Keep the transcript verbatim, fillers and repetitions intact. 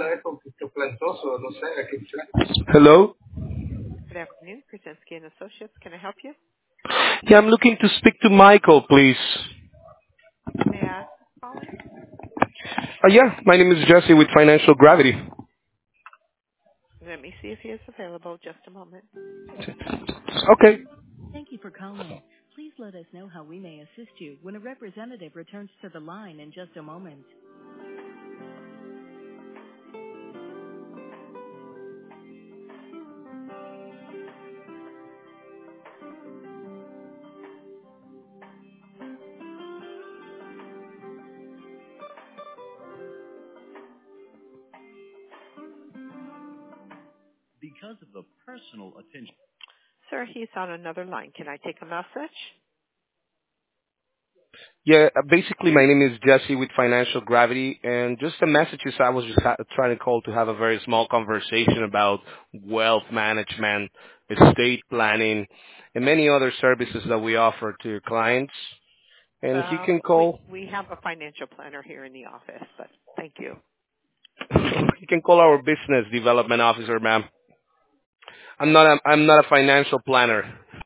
Hello? Good afternoon, Krasinski and Associates. Can I help you? Yeah, I'm looking to speak to Michael, please. May I ask who's calling? Uh, yeah, my name is Jesse with Financial Gravity. Let me see if he is available. Just a moment. Okay. Thank you for calling. Please let us know how we may assist you when a representative returns to the line in just a moment. Because of the personal attention. Sir, he's on another line. Can I take a message? Yeah, uh, basically my name is Jesse with Financial Gravity, and just a message is I was just ha- trying to call to have a very small conversation about wealth management, estate planning, and many other services that we offer to your clients. And he Uh, can we call, we have a financial planner here in the office, but thank you. he can call our business development officer, ma'am. I'm not a, I'm not a financial planner.